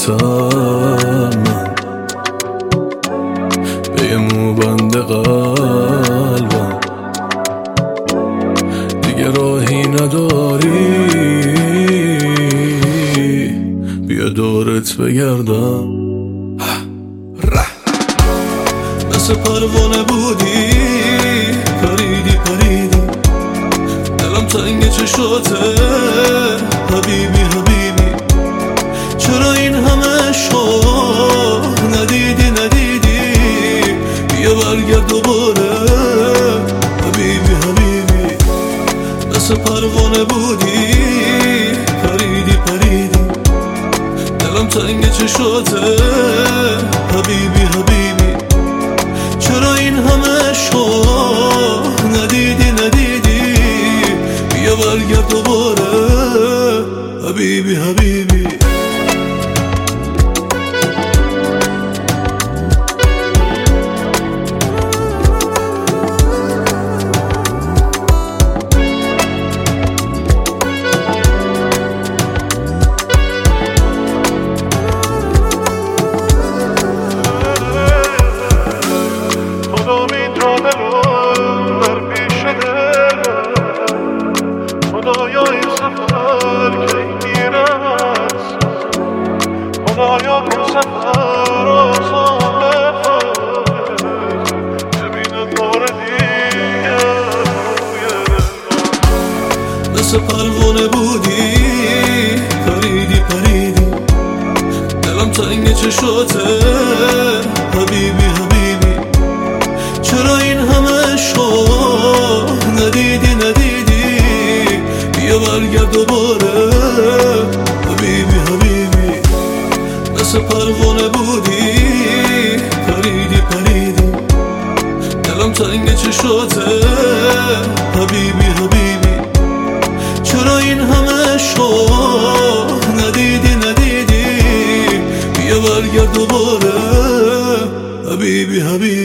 حسرتم من به یه موبند قلبم، دیگه راهی نداری بیا دورت بگردم. مثل پروانه بودی پریدی پریدی، دلم تنگ چشاته حبیبی حبیبی، چرا این همه عشق ندیدی ندیدی، بیا برگرد دوباره حبیبی حبیبی. مثل پروانه بودی پریدی پریدی، دلم تنگ چشاته حبیبی حبیبی، چرا این همه عشق ندیدی ندیدی، بیا برگرد دوباره حبیبی حبیبی. خدایا این سفر آسان بفرد، ببینم بار دیگه روی دلم. مثل پروانه بودی پریدی پریدی، دلم تنگ چشاته حبیبی حبیبی، چرا این همه عشق ندیدی ندیدی، بیا برگرد دوباره حبیبی حبیبی. مثل پروانه بودی پریدی پریدی، دلم تنگ چشاته حبیبی حبیبی، چرا این همه عشق ندیدی ندیدی، بیا برگرد دوباره حبیبی حبیبی.